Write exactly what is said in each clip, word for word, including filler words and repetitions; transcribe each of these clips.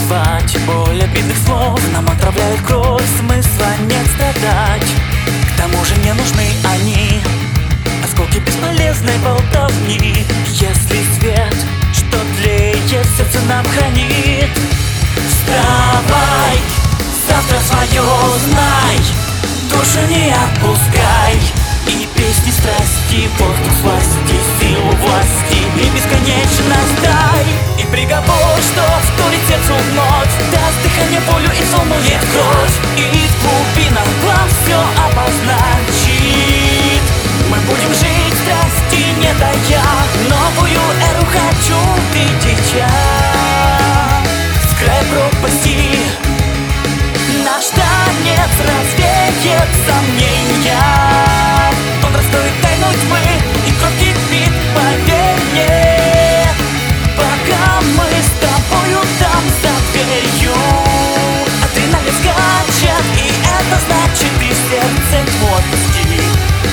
убивать. Боль обидных слов нам отравляет кровь, смысла нет страдать. К тому же не нужны они, осколки бесполезной болтовни. Если свет, что тлеет, сердце нам хранит. Вставай, завтра свое знай, душу не отпускай. И песни страсти, воздух власти, силу власти и бесконечность дай. И приговор, что вторит сердцу вновь, даст дыхание, волю и волнует кровь. И в глубинах глав все обозначит. Мы будем жить в страсти, не тая. Новую эру хочу видеть я. С края пропасти наш танец развеет сомнения. Он раскроет тайну тьмы, и кровь кипит, поверь мне. Пока мы с тобою там за дверью, адреналин скачет, и это значит и сердце твердости.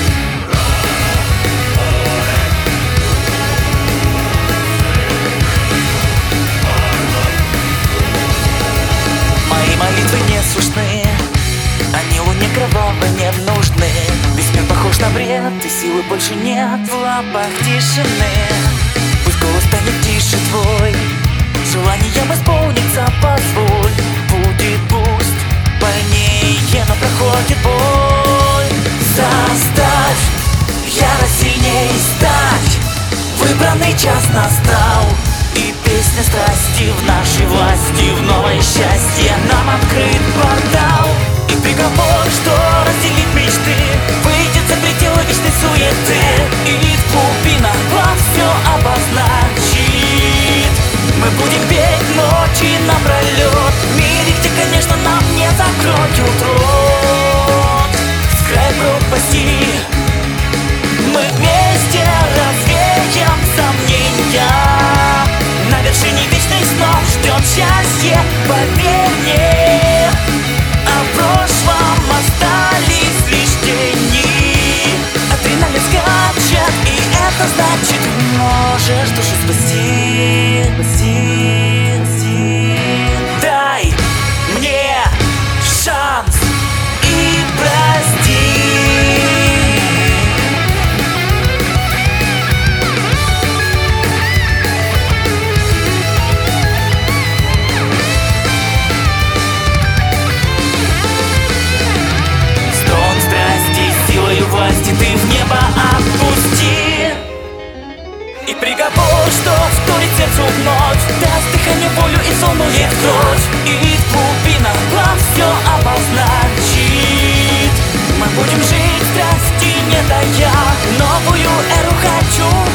Мои молитвы не слышны, они луне кровавой не нужны. Весь мир похож на бред, и силы больше нет в лапах тишины. Пусть голос станет тише твой, желанием исполнится позволь. Будет пусть больнее, но проходит боль. Заставь ярость сильней стать, выбранный час настал. И песня страсти в нашей власти, в новое счастье нам открыт портал. И приговор, что разделит мечты, выйдет за пределы вечной суеты. И в глубинах глав все обозначит. Мы будем петь ночи напролет в мире, где, конечно, нам не закроют рот. С края пропасти мы вместе развеем сомнения. На вершине вечных снов ждет счастье, поверь мне. А в прошлом остались лишь тени. Адреналин скачет, и это значит, можешь душу спасти, спасти, спасти. Дай мне шанс и прости. Власти ты в небо отпусти. И приговор, что вторит сердцу вновь, даст дыхание, волю и волнует кровь. И в глубинах глав все обозначит. Мы будем жить в страсти, не тая. Новую эру хочу